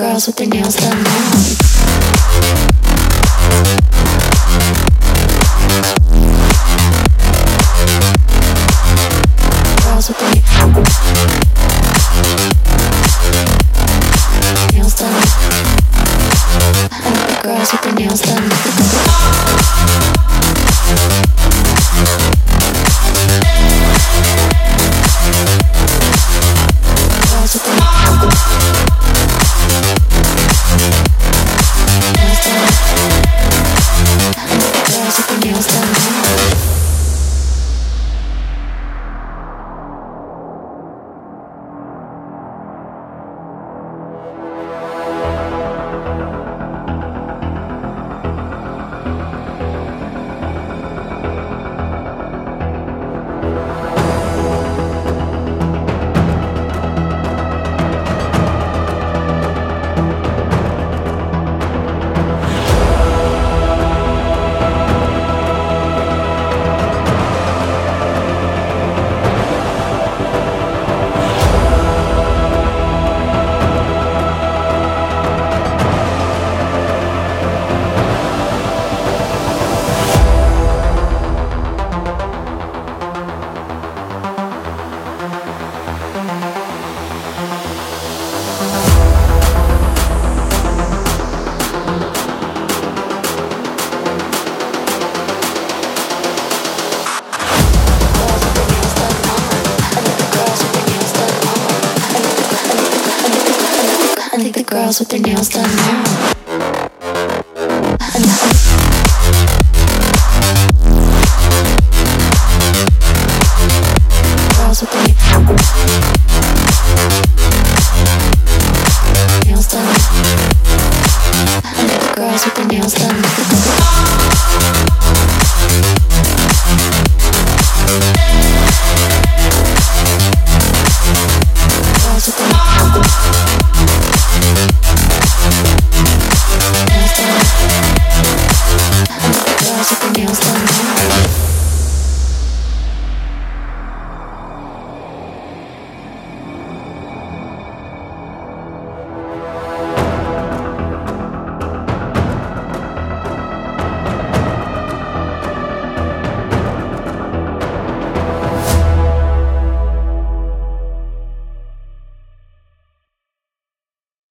girls with their nails done now. Girls with their nails done. I like the girls with their nails done. Girls with their nails done. I think the girls with their nails done now. Girls with their